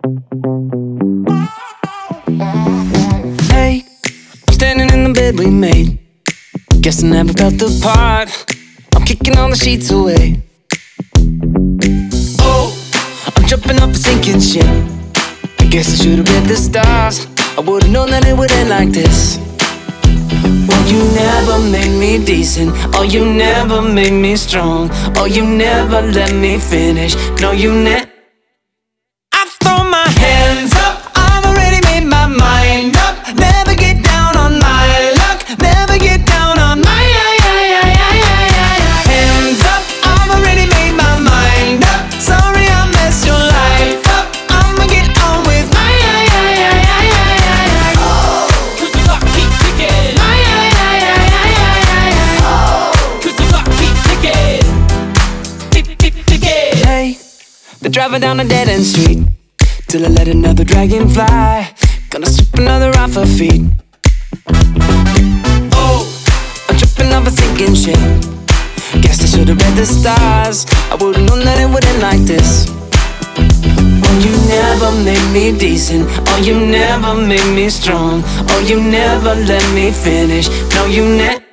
Hey, I'm standing in the bed we made. Guess I never felt the part. I'm kicking all the sheets away. Oh, I'm jumping off a sinking ship. I guess I should've read the stars. I would've known that it would end like this. Oh, you never made me decent. Oh, you never made me strong. Oh, you never let me finish. No, you never. I've thrown my hands up. I've already made my mind up. Never get down on my luck. Never get down on my hands up. I've already made my mind up. Sorry I messed your life up. I'ma get on with my cause the clock keeps ticking. Cause the clock keeps ticking. Tick, tick, ticking. Hey, they're driving down a dead-end street till I let another dragon fly. Gonna sweep another off her feet. Oh, I'm tripping off a sinking ship. Guess I should've read the stars. I would've known that it would end like this. Oh, you never made me decent. Oh, you never made me strong. Oh, you never let me finish. No, you never.